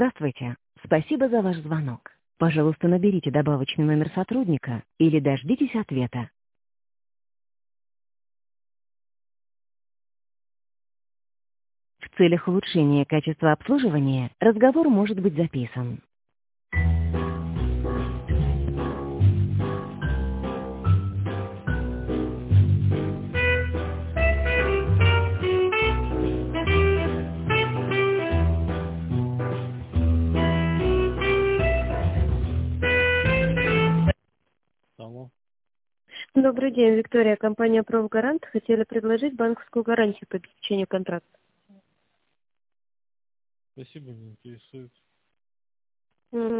Здравствуйте. Спасибо за ваш звонок. Пожалуйста, наберите добавочный номер сотрудника или дождитесь ответа. В целях улучшения качества обслуживания разговор может быть записан. Алло. Добрый день, Виктория, компания «Профгарант». Хотели предложить банковскую гарантию по обеспечению контракта. Спасибо, не интересует.